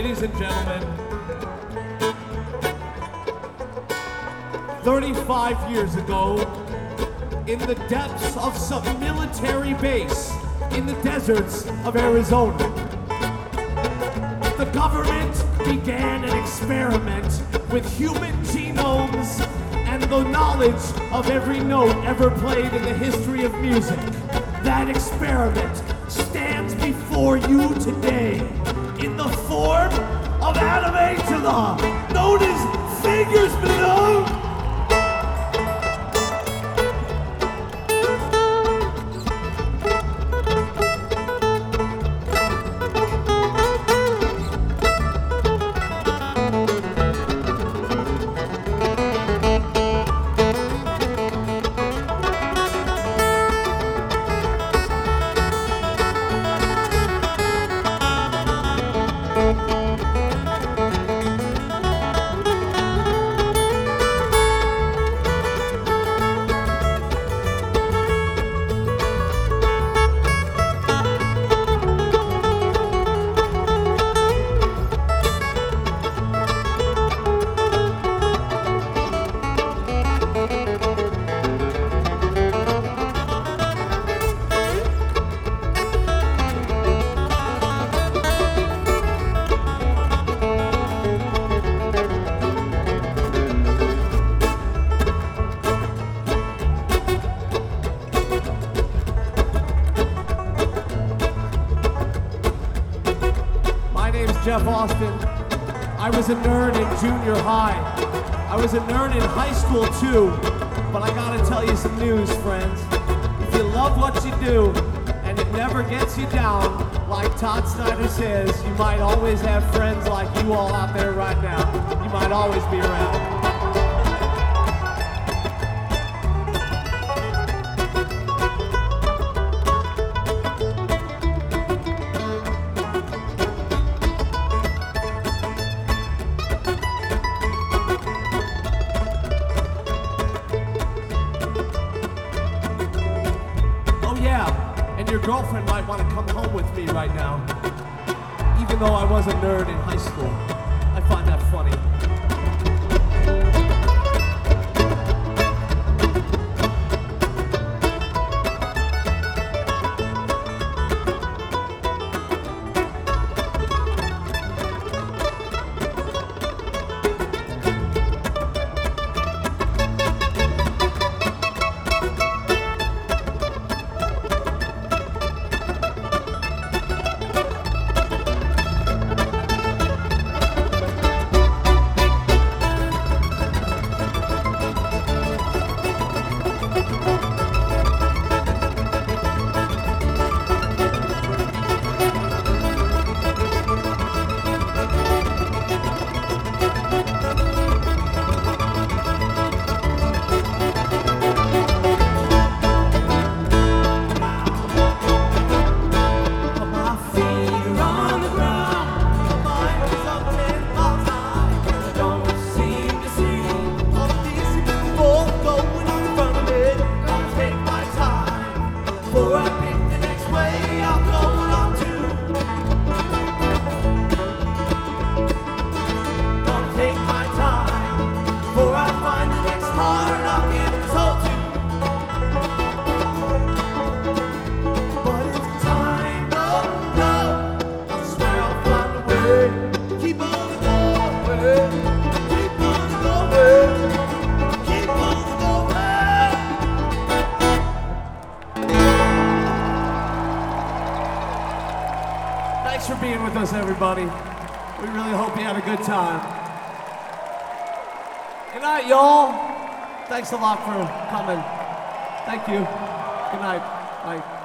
ladies and gentlemen, 35 years ago, in the depths of some military base in the deserts of Arizona, the government began an experiment with human genomes and the knowledge of every note ever played in the history of music. That experiment stands before you today in the form of Adam Angela, known as Figures Below. Jeff Austin. I was a nerd in junior high. I was a nerd in high school too, but I gotta tell you some news, friends. If you love what you do and it never gets you down, like Todd Snyder says, you might always have friends like you all out there right now. You might always be around. Your girlfriend might want to come home with me right now. Even though I was a nerd in high school, I find that funny. Thanks for being with us, everybody. We really hope you had a good time. Good night, y'all. Thanks a lot for coming. Thank you. Good night. Bye.